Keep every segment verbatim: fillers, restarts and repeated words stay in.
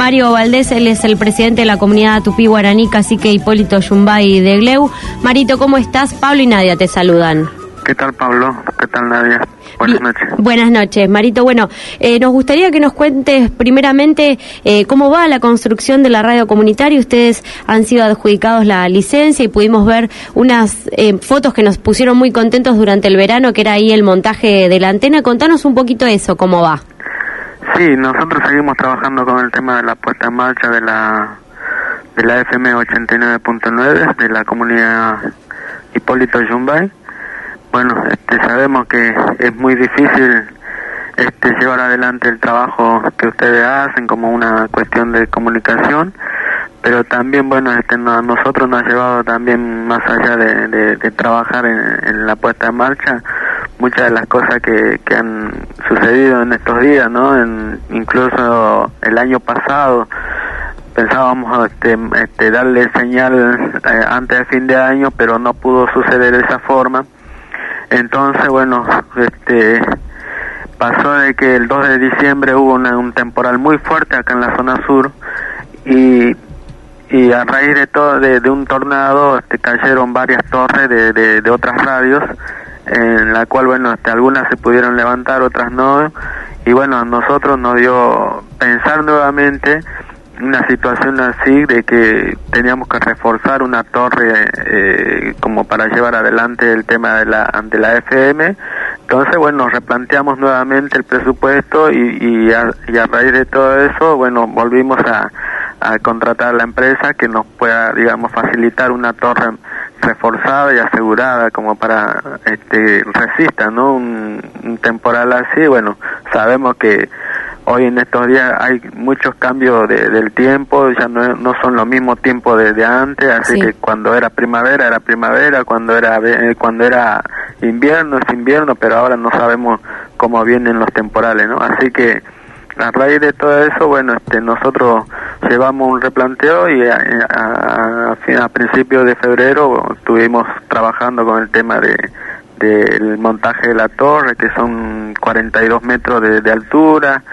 Mario Valdés, él es el presidente de la comunidad tupí guaraní Cacique Hipólito Yumbay de Gleu. Marito, ¿cómo estás? Pablo y Nadia te saludan. ¿Qué tal, Pablo? ¿Qué tal, Nadia? Buenas Bien, noches. Buenas noches, Marito. Bueno, eh, nos gustaría que nos cuentes primeramente eh, cómo va la construcción de la radio comunitaria. Ustedes han sido adjudicados la licencia y pudimos ver unas eh, fotos que nos pusieron muy contentos durante el verano, que era ahí el montaje de la antena. Contanos un poquito eso, cómo va. Sí, nosotros seguimos trabajando con el tema de la puesta en marcha de la de la F M ochenta y nueve punto nueve de la comunidad Hipólito Yumbay. Bueno, este, sabemos que es muy difícil este, llevar adelante el trabajo que ustedes hacen como una cuestión de comunicación, pero también, bueno, este, no, a nosotros nos ha llevado también más allá de, de, de trabajar en, en la puesta en marcha, muchas de las cosas que, que han sucedido en estos días, ¿no? En, incluso el año pasado pensábamos este, este, darle señal eh, antes de fin de año, pero no pudo suceder de esa forma. Entonces, bueno, este pasó de que el dos de diciembre hubo una, un temporal muy fuerte acá en la zona sur y y a raíz de todo de, de un tornado este, cayeron varias torres de, de, de otras radios, en la cual, bueno, este, algunas se pudieron levantar, otras no, y bueno, a nosotros nos dio pensar nuevamente una situación así de que teníamos que reforzar una torre eh, como para llevar adelante el tema de la de la F M. Entonces, bueno, replanteamos nuevamente el presupuesto y, y, a, y a raíz de todo eso, bueno, volvimos a, a contratar a la empresa que nos pueda, digamos, facilitar una torre reforzada y asegurada como para este resista, ¿no? Un, un temporal así. Bueno, sabemos que hoy en estos días hay muchos cambios de, del tiempo, ya no, no son los mismos tiempos de, de antes, así sí. Que cuando era primavera era primavera, cuando era eh, cuando era invierno es invierno, pero ahora no sabemos cómo vienen los temporales, ¿no? Así que a raíz de todo eso, bueno, este nosotros llevamos un replanteo y a, a, a, a principios de febrero estuvimos trabajando con el tema de del montaje de la torre, que son cuarenta y dos metros de, de altura,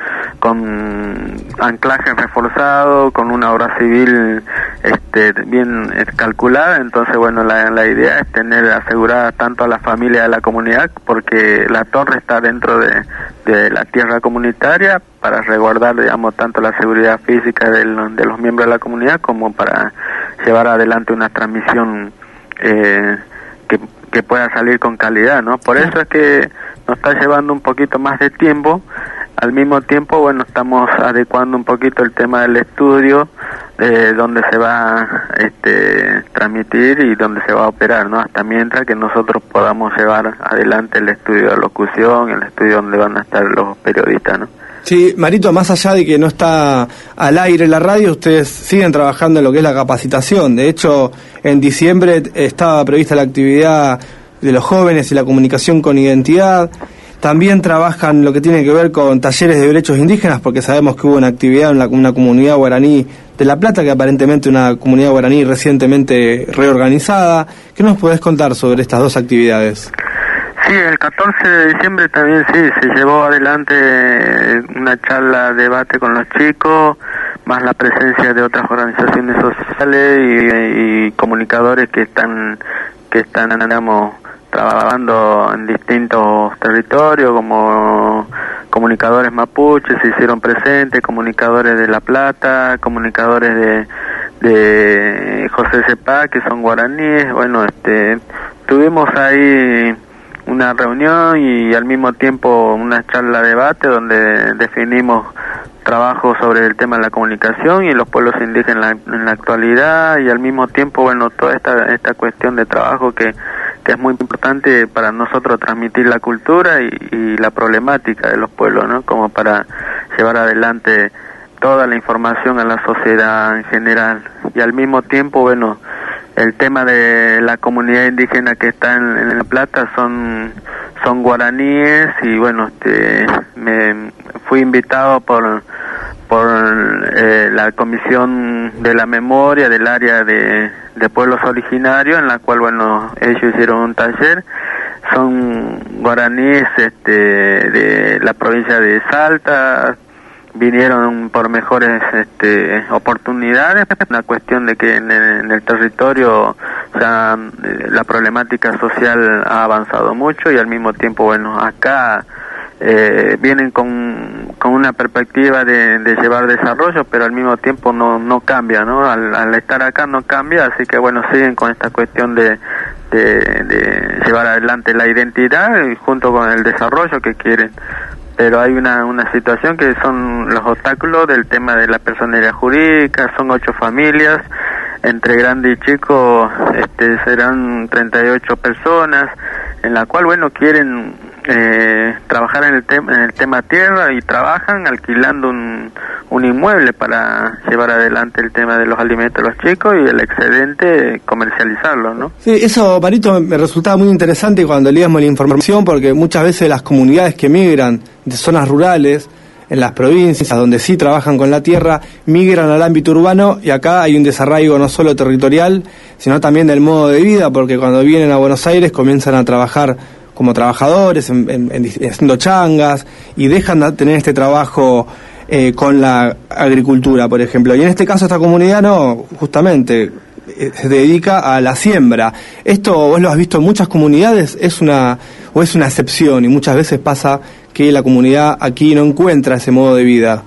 con anclaje reforzado, con una obra civil este, bien calculada. Entonces, bueno, la, la idea es tener asegurada tanto a la familia de la comunidad, porque la torre está dentro de, de la tierra comunitaria, para resguardar, digamos, tanto la seguridad física del, de los miembros de la comunidad, como para llevar adelante una transmisión eh, que que pueda salir con calidad, ¿no? Por eso es que nos está llevando un poquito más de tiempo. Al mismo tiempo, bueno, estamos adecuando un poquito el tema del estudio, eh, donde se va este transmitir y donde se va a operar, ¿no? Hasta mientras que nosotros podamos llevar adelante el estudio de locución, el estudio donde van a estar los periodistas, ¿no? Sí, Marito, más allá de que no está al aire la radio, ustedes siguen trabajando en lo que es la capacitación. De hecho, en diciembre estaba prevista la actividad de los jóvenes y la comunicación con identidad. También trabajan lo que tiene que ver con talleres de derechos indígenas, porque sabemos que hubo una actividad en la, una comunidad guaraní de La Plata, que aparentemente una comunidad guaraní recientemente reorganizada. ¿Qué nos podés contar sobre estas dos actividades? Sí, el catorce de diciembre también sí, se llevó adelante una charla, debate con los chicos, más la presencia de otras organizaciones sociales y, y comunicadores que están, que están, digamos, trabajando en distintos territorios, como comunicadores mapuches se hicieron presentes, comunicadores de La Plata, comunicadores de, de José Cepá, que son guaraníes. Bueno, este, tuvimos ahí una reunión y al mismo tiempo una charla debate donde definimos trabajo sobre el tema de la comunicación y los pueblos indígenas en la, en la actualidad, y al mismo tiempo, bueno, toda esta esta cuestión de trabajo que, que es muy importante para nosotros, transmitir la cultura y, y la problemática de los pueblos, ¿no? Como para llevar adelante toda la información a la sociedad en general. Y al mismo tiempo, bueno, el tema de la comunidad indígena que está en, en La Plata son son guaraníes, y bueno, este me fui invitado por por eh, la Comisión de la Memoria del área de, de pueblos originarios, en la cual, bueno, ellos hicieron un taller. Son guaraníes este de la provincia de Salta, vinieron por mejores este, oportunidades, una cuestión de que en el, en el territorio ya eh, la problemática social ha avanzado mucho y al mismo tiempo, bueno, acá eh, vienen con, con una perspectiva de, de llevar desarrollo, pero al mismo tiempo no, no cambia, ¿no? Al, al estar acá no cambia, así que bueno, siguen con esta cuestión de, de, de llevar adelante la identidad y junto con el desarrollo que quieren. Pero hay una, una situación que son los obstáculos del tema de la personería jurídica, son ocho familias, entre grande y chico este, serán treinta y ocho personas, en la cual, bueno, quieren eh, trabajar en el, tema en el tema tierra y trabajan alquilando un, un inmueble para llevar adelante el tema de los alimentos de los chicos y el excedente comercializarlo, ¿no? Sí, eso, Marito, me resultaba muy interesante cuando leíamos la información, porque muchas veces las comunidades que migran de zonas rurales, en las provincias donde sí trabajan con la tierra, migran al ámbito urbano y acá hay un desarraigo no solo territorial, sino también del modo de vida, porque cuando vienen a Buenos Aires comienzan a trabajar como trabajadores, en, en, en, haciendo changas, y dejan de tener este trabajo eh, con la agricultura, por ejemplo. Y en este caso esta comunidad no, justamente, eh, se dedica a la siembra. Esto vos lo has visto en muchas comunidades, es una o es una excepción, y muchas veces pasa que la comunidad aquí no encuentra ese modo de vida.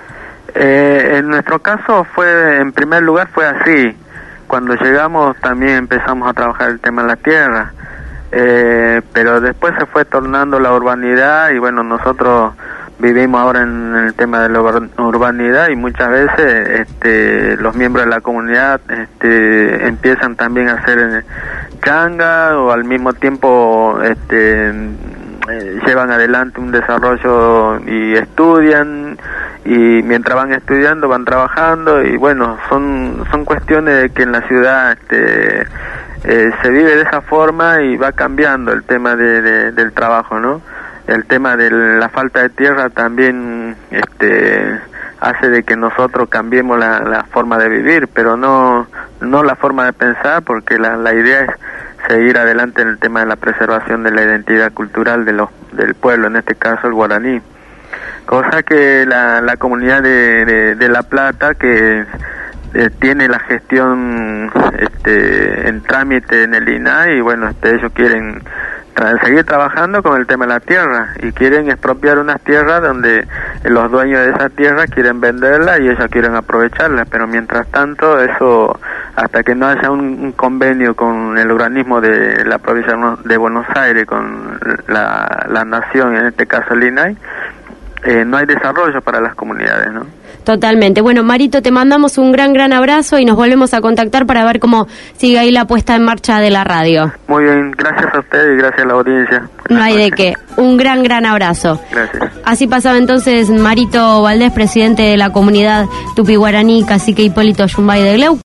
Eh, en nuestro caso fue, en primer lugar fue así. Cuando llegamos también empezamos a trabajar el tema de la tierra, eh, pero después se fue tornando la urbanidad y bueno, nosotros vivimos ahora en el tema de la urbanidad y muchas veces este, los miembros de la comunidad este, empiezan también a hacer changa o al mismo tiempo este, eh, llevan adelante un desarrollo y estudian, y mientras van estudiando van trabajando, y bueno, son son cuestiones de que en la ciudad este, eh, se vive de esa forma y va cambiando el tema de, de, del trabajo, ¿no? El tema de la falta de tierra también este, hace de que nosotros cambiemos la, la forma de vivir, pero no no la forma de pensar, porque la, la idea es seguir adelante en el tema de la preservación de la identidad cultural de los del pueblo, en este caso el guaraní. Cosa que la, la comunidad de, de, de La Plata, que eh, tiene la gestión este, en trámite en el I N A H, y bueno, este, ellos quieren tra seguir trabajando con el tema de la tierra y quieren expropiar unas tierras donde los dueños de esa tierra quieren venderla y ellos quieren aprovecharla, pero mientras tanto eso, hasta que no haya un, un convenio con el organismo de la provincia de Buenos Aires, con la, la nación, en este caso el I N A H, Eh, no hay desarrollo para las comunidades, ¿no? Totalmente. Bueno, Marito, te mandamos un gran, gran abrazo y nos volvemos a contactar para ver cómo sigue ahí la puesta en marcha de la radio. Muy bien, gracias a usted y gracias a la audiencia. No hay de qué. Un gran, gran abrazo. Gracias. Así pasaba entonces Marito Valdés, presidente de la comunidad Tupi Guaraní, cacique Hipólito Yumbay de Gleu.